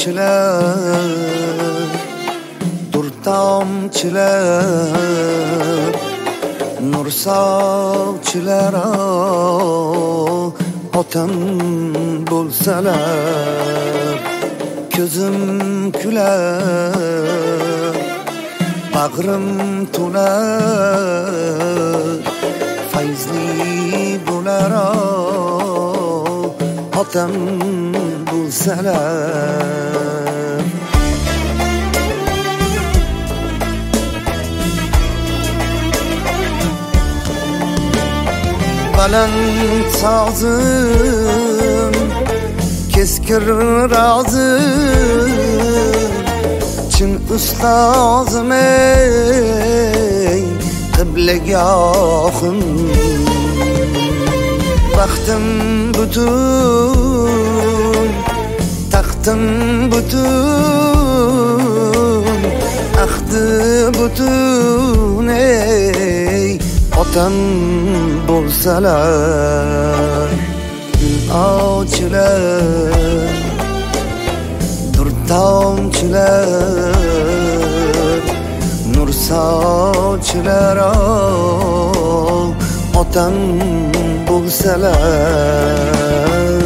tomchilar, dur tomchilar, nur sovchilar otam bo'lsalar, ko'zim kular, bag'rim to'lar, fayzli bo'lar otam bo'lsalar. Baland sozim, keskir rozim, chin ustozim ey qiblagohim. Baxtim butun, taxtim butun, ahdi butun ey otam bo'lsalar. Gul ovchilar, dur tomchilar, nur sovchilar otam bo'lsalar.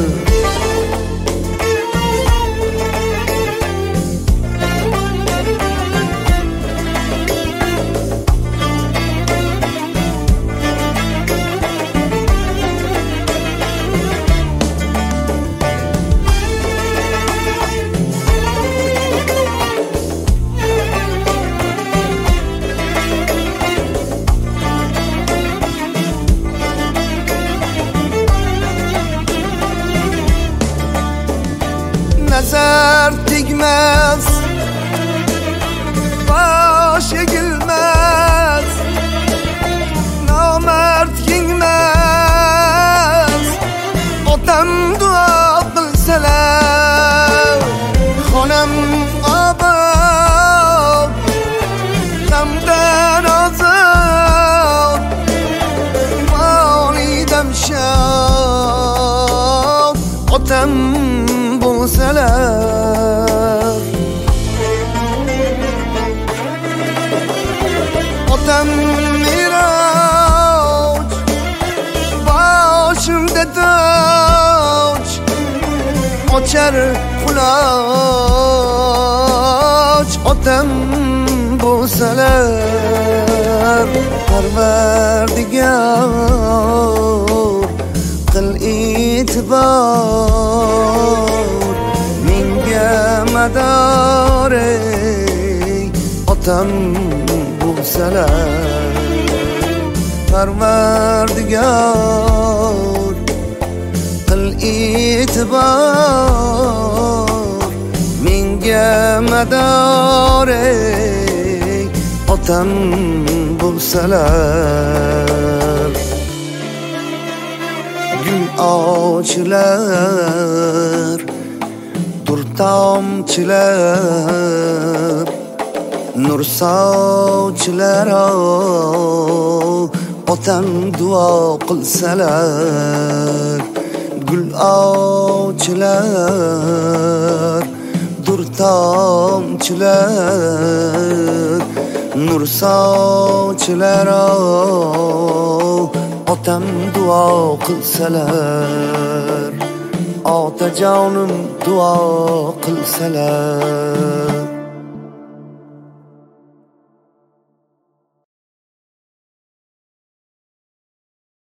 Nazar tegmez, bosh egilmez, nomard yengmez, otam duo qilsalar. Xonam obod, g'amdan ozod, volidam shod otam bo'lsalar. Otam miroj, boshimda toj, ochar quloch otam bo'lsalar. Parvardigor qil e'tibor, menga mador ey otam bo'lsalar. Parvardigor qil e'tibor, menga mador ey otam bo'lsalar. Gul ovchilar, dur tomchilar, nur sovchilar otam duo qilsalar. Gul ovchilar, dur tomchilar, nur sovchilar otam duo qilsalar. Otajonim duo qilsalar.